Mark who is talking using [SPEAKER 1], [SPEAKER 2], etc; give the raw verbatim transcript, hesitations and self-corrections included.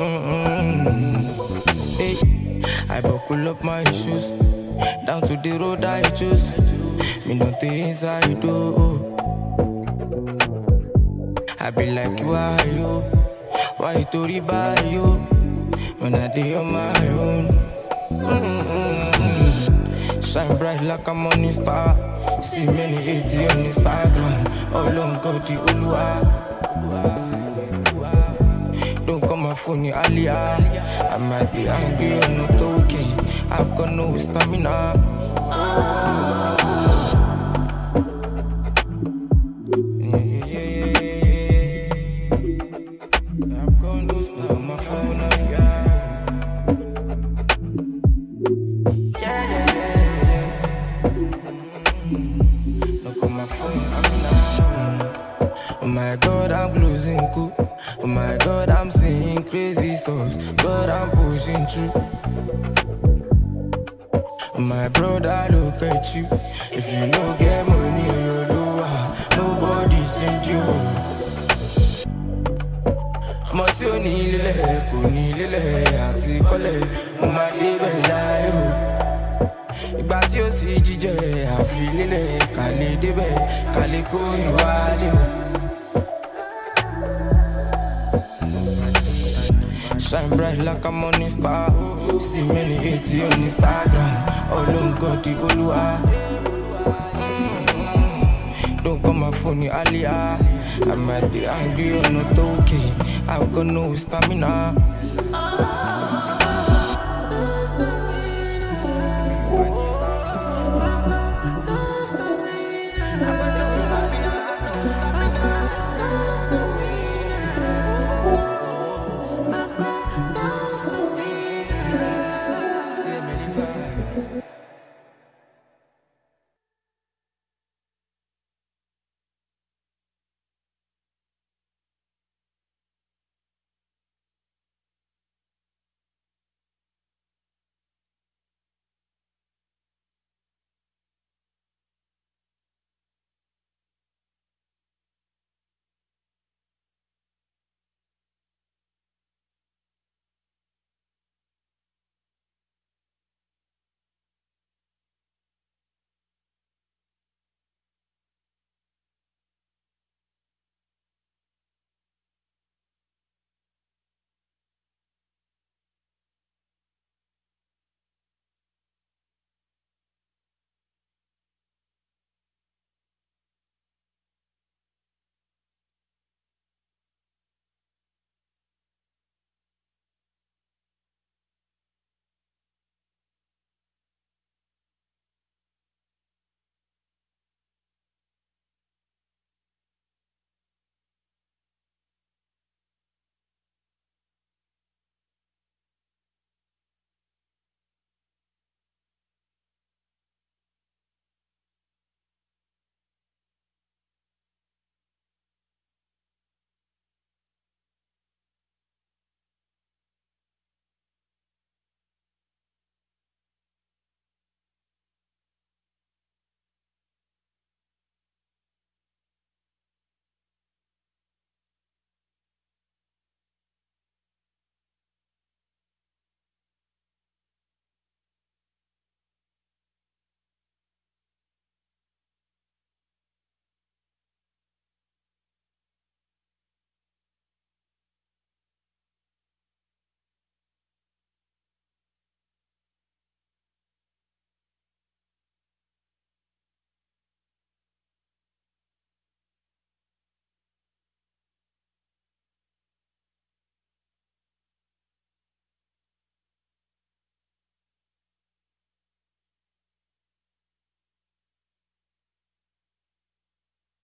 [SPEAKER 1] Mm-mm. Hey, I buckle up my shoes. Down to the road I choose. Me don't think inside do. I be like, why you? Why you to buy you? When I do on my own. Mm-hmm. Shine bright like a morning star. See many eighty on Instagram. All on God the Uluwa. Don't call my phone, you Alia. I might be angry or not okay. I've got no stamina. Oh my God, I'm losing cool. Oh my God, I'm seeing crazy stuff. God, I'm pushing through. My brother, look at you. If you don't get money, you're lower. Nobody sent you. Mo ti o ni lele, ko ni lele, ati kole, mo ma de be láyò. Ìgbà tí ó sì jíjẹ, àfi lele, ká lè débẹ̀, ká lè kórè wálé o. Shine bright like a morning star. See many eighty on Instagram. All on God the Oluwa. Mm-hmm. Don't call my phone, you Alia. I might be angry or not okay. I've got no stamina.